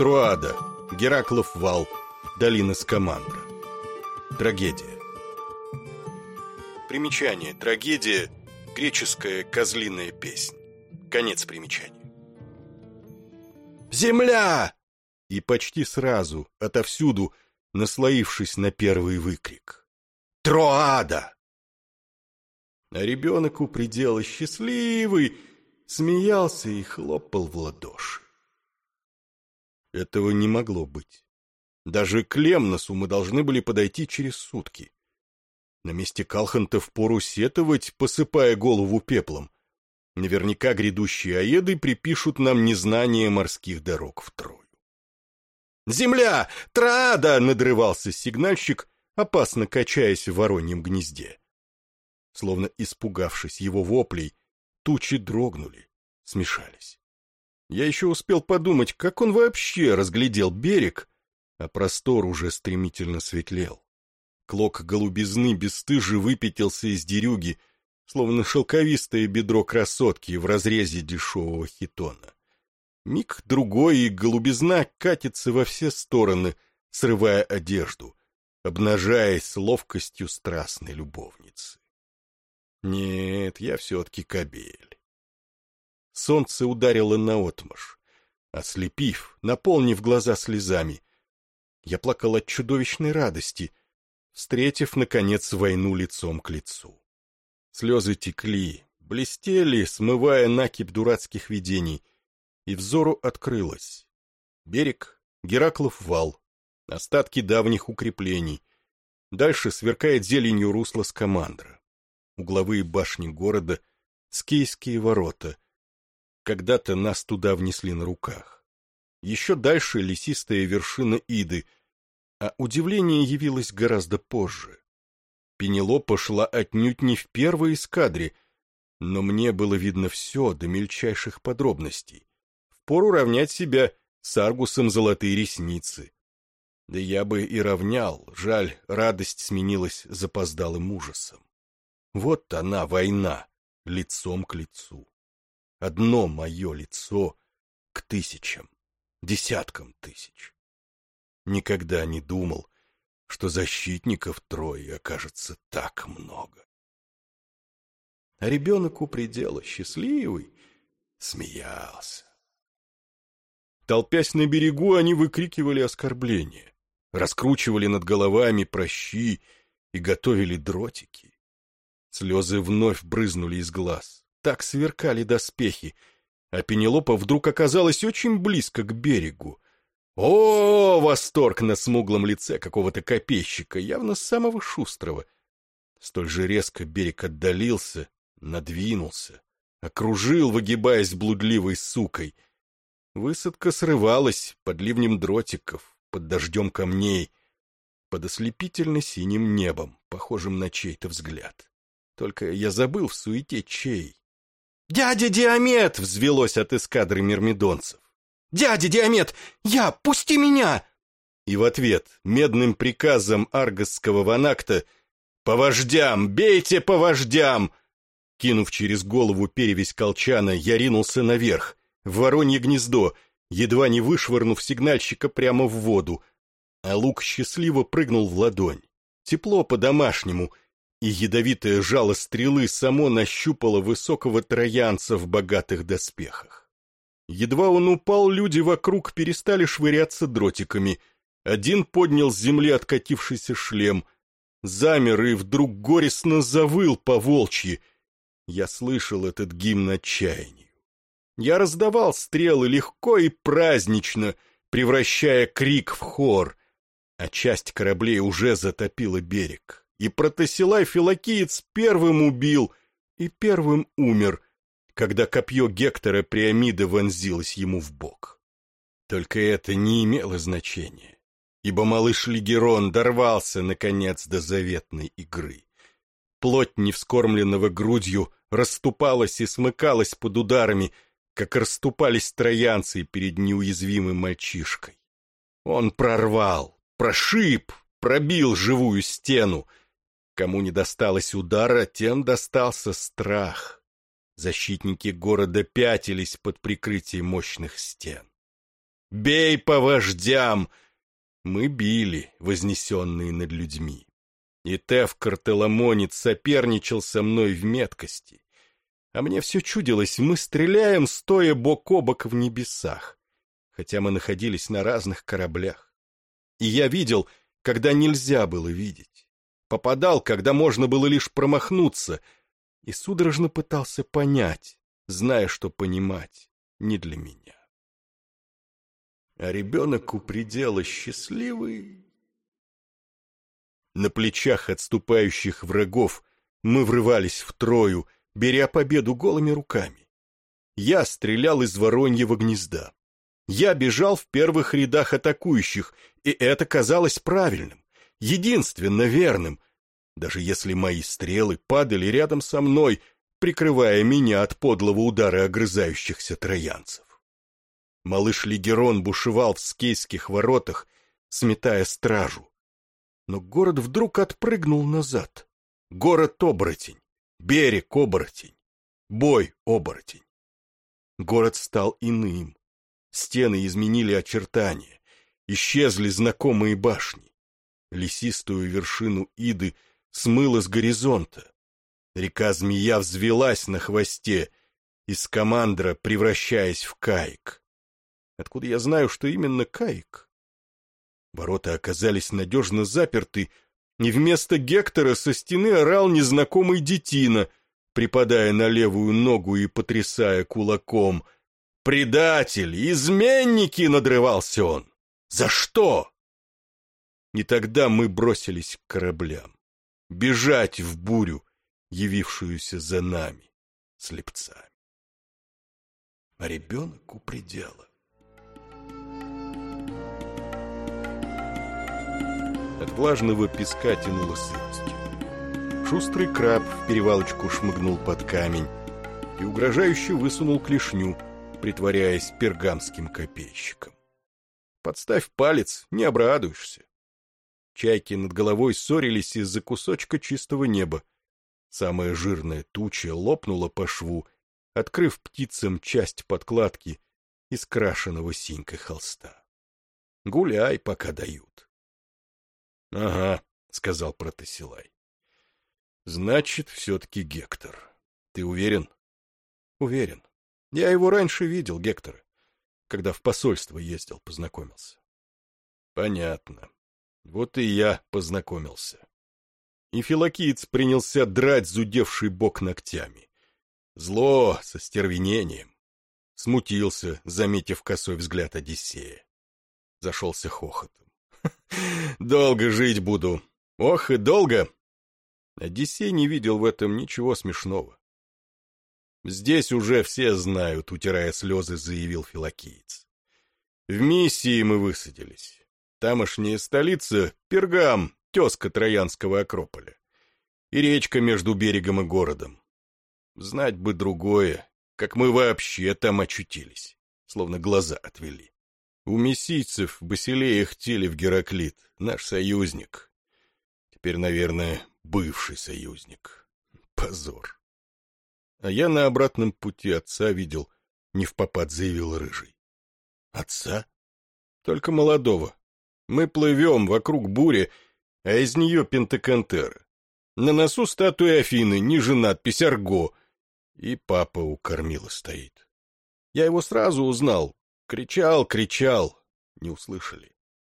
Троада, Гераклов вал, долина Скамандра. Трагедия. Примечание. Трагедия. Греческая козлиная песнь. Конец примечания. «Земля!» И почти сразу, отовсюду, наслоившись на первый выкрик: «Троада!» А ребенок у предела счастливый смеялся и хлопал в ладоши. Этого не могло быть. Даже к Лемносу мы должны были подойти через сутки. На месте Калханта впору сетовать, посыпая голову пеплом. Наверняка грядущие аеды припишут нам незнание морских дорог втрою. «Земля! Троада!» — надрывался сигнальщик, опасно качаясь в вороньем гнезде. Словно испугавшись его воплей, тучи дрогнули, смешались. Я еще успел подумать, как он вообще разглядел берег, а простор уже стремительно светлел. Клок голубизны бесстыже выпятился из дерюги, словно шелковистое бедро красотки в разрезе дешевого хитона. Миг-другой, и голубизна катится во все стороны, срывая одежду, обнажаясь с ловкостью страстной любовницы. Нет, я все-таки кобель. Солнце ударило наотмашь, ослепив, наполнив глаза слезами. Я плакал от чудовищной радости, встретив, наконец, войну лицом к лицу. Слезы текли, блестели, смывая накипь дурацких видений, и взору открылось. Берег, Гераклов вал, остатки давних укреплений. Дальше сверкает зеленью русло Скамандра. Угловые башни города, Скейские ворота. Когда-то нас туда внесли на руках. Еще дальше лесистая вершина Иды, а удивление явилось гораздо позже. Пенелопа шла отнюдь не в первой эскадре, но мне было видно все до мельчайших подробностей. Впору равнять себя с Аргусом золотые ресницы. Да я бы и равнял, жаль, радость сменилась запоздалым ужасом. Вот она, война, лицом к лицу. Одно мое лицо к тысячам, десяткам тысяч. Никогда не думал, что защитников Трои окажется так много. А ребенок у предела счастливый смеялся. Толпясь на берегу, они выкрикивали оскорбления, раскручивали над головами пращи и готовили дротики. Слезы вновь брызнули из глаз. Так сверкали доспехи, а Пенелопа вдруг оказалась очень близко к берегу. О, восторг на смуглом лице какого-то копейщика, явно самого шустрого. Столь же резко берег отдалился, надвинулся, окружил, выгибаясь блудливой сукой. Высадка срывалась под ливнем дротиков, под дождем камней, под ослепительно-синим небом, похожим на чей-то взгляд. Только я забыл в суете чей. «Дядя Диамет!» — взвелось от эскадры мирмидонцев. «Дядя Диамет! Пусти меня!» И в ответ медным приказом аргосского ванакта: «По вождям! Бейте по вождям!» Кинув через голову перевязь колчана, я ринулся наверх, в воронье гнездо, едва не вышвырнув сигнальщика прямо в воду, а лук счастливо прыгнул в ладонь. Тепло по-домашнему, и ядовитое жало стрелы само нащупало высокого троянца в богатых доспехах. Едва он упал, люди вокруг перестали швыряться дротиками. Один поднял с земли откатившийся шлем, замер и вдруг горестно завыл по-волчьи. Я слышал этот гимн отчаянию. Я раздавал стрелы легко и празднично, превращая крик в хор, а часть кораблей уже затопила берег. И Протосилай Филокиец первым убил и первым умер, когда копье Гектора Приамида вонзилось ему в бок. Только это не имело значения, ибо малыш Лигерон дорвался, наконец, до заветной игры. Плоть невскормленного грудью расступалась и смыкалась под ударами, как расступались троянцы перед неуязвимым мальчишкой. Он прорвал, прошиб, пробил живую стену. Кому не досталось удара, тем достался страх. Защитники города пятились под прикрытием мощных стен. Бей по вождям!» Мы били, вознесенные над людьми. И Тевкар-Теламонит соперничал со мной в меткости. А мне все чудилось, мы стреляем, стоя бок о бок в небесах, хотя мы находились на разных кораблях. И я видел, когда нельзя было видеть. Попадал, когда можно было лишь промахнуться, и судорожно пытался понять, зная, что понимать не для меня. А ребенок у предела счастливый. На плечах отступающих врагов мы врывались в Трою, беря победу голыми руками. Я стрелял из вороньего гнезда. Я бежал в первых рядах атакующих, и это казалось правильным, единственно верным, даже если мои стрелы падали рядом со мной, прикрывая меня от подлого удара огрызающихся троянцев. Малыш Лигерон бушевал в скейских воротах, сметая стражу. Но город вдруг отпрыгнул назад. Город-оборотень, берег-оборотень, бой-оборотень. Город стал иным. Стены изменили очертания, исчезли знакомые башни. Лесистую вершину Иды смыло с горизонта. Река-змея взвелась на хвосте, из Скамандра превращаясь в каик. Откуда я знаю, что именно каик? Ворота оказались надежно заперты, и вместо Гектора со стены орал незнакомый детина, припадая на левую ногу и потрясая кулаком. «Предатели! Изменники!» — надрывался он. «За что?» И тогда мы бросились к кораблям, бежать в бурю, явившуюся за нами, слепцами. А ребенок у предела. От влажного песка тянуло сыростью. Шустрый краб в перевалочку шмыгнул под камень и угрожающе высунул клешню, притворяясь пергамским копейщиком. Подставь палец, не обрадуешься. Чайки над головой ссорились из-за кусочка чистого неба. Самая жирная туча лопнула по шву, открыв птицам часть подкладки из крашеного синькой холста. Гуляй, пока дают. — Ага, — сказал Протасилай. — Значит, все-таки Гектор. Ты уверен? — Уверен. Я его раньше видел, Гектора, когда в посольство ездил, познакомился. — Понятно. Вот и я познакомился. И Филокиец принялся драть зудевший бок ногтями. Зло, со стервенением. Смутился, заметив косой взгляд Одиссея. Зашелся хохотом. «Долго жить буду. Ох и долго!» Одиссей не видел в этом ничего смешного. «Здесь уже все знают», — утирая слезы, заявил Филокиец. «В Миссии мы высадились. Тамошняя столица — Пергам, тезка Троянского Акрополя. И речка между берегом и городом. Знать бы другое, как мы вообще там очутились, словно глаза отвели. У мессийцев Басилея Хтелев Гераклит, наш союзник. Теперь, наверное, бывший союзник. Позор. А я на обратном пути отца видел, невпопад заявил Рыжий. Отца? Только молодого. Мы плывем вокруг бури, а из нее Пентакантера. На носу статуя Афины, ниже надпись «Арго». И папа у кормила стоит. Я его сразу узнал. Кричал, не услышали.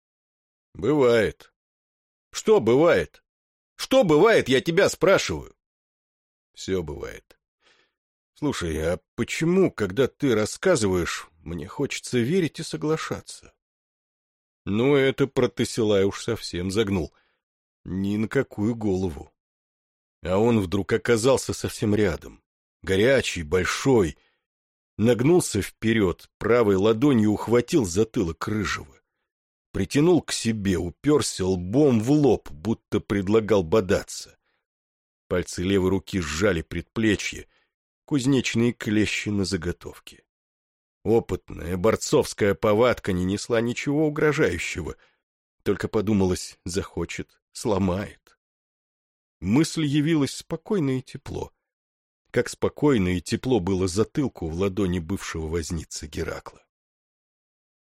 Бывает. Что бывает? Что бывает, я тебя спрашиваю? Все бывает. Слушай, а почему, когда ты рассказываешь, мне хочется верить и соглашаться? Ну, это Протасилай уж совсем загнул. Ни на какую голову. А он вдруг оказался совсем рядом. Горячий, большой. Нагнулся вперед, правой ладонью ухватил затылок Рыжего. Притянул к себе, уперся лбом в лоб, будто предлагал бодаться. Пальцы левой руки сжали предплечье, кузнечные клещи на заготовке. Опытная борцовская повадка не несла ничего угрожающего, только подумалось, захочет, сломает. Мысль явилась спокойно и тепло. Как спокойно и тепло было затылку в ладони бывшего возницы Геракла.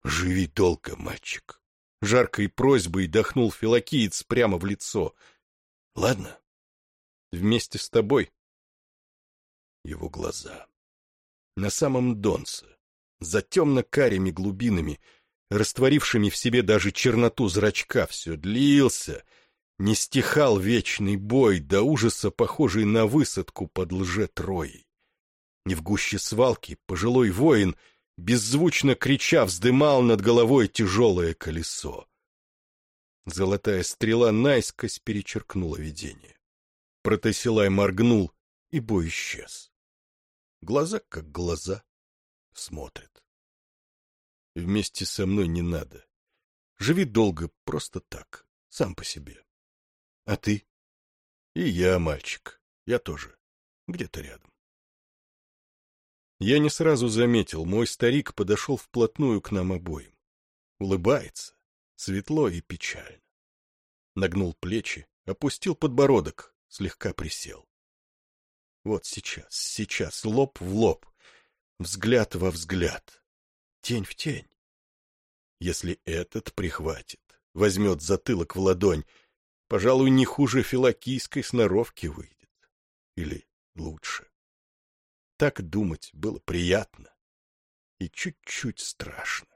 Живи долго, мальчик. Жаркой просьбой дохнул филокиец прямо в лицо. Ладно? Вместе с тобой. Его глаза. На самом донце, за темно-карими глубинами, растворившими в себе даже черноту зрачка, все длился, не стихал вечный бой, до ужаса похожий на высадку под Лже-Троей. Не в гуще свалки пожилой воин, беззвучно крича, вздымал над головой тяжелое колесо. Золотая стрела наискось перечеркнула видение. Протесилай моргнул, и бой исчез. Глаза как глаза. Смотрят. Вместе со мной не надо. Живи долго, просто так, сам по себе. А ты? И я, мальчик, я тоже. Где-то рядом. Я не сразу заметил, мой старик подошел вплотную к нам обоим. Улыбается, светло и печально. Нагнул плечи, опустил подбородок, слегка присел. Вот сейчас, лоб в лоб, взгляд во взгляд, тень в тень. Если этот прихватит, возьмет затылок в ладонь, пожалуй, не хуже филокийской сноровки выйдет. Или лучше. Так думать было приятно и чуть-чуть страшно.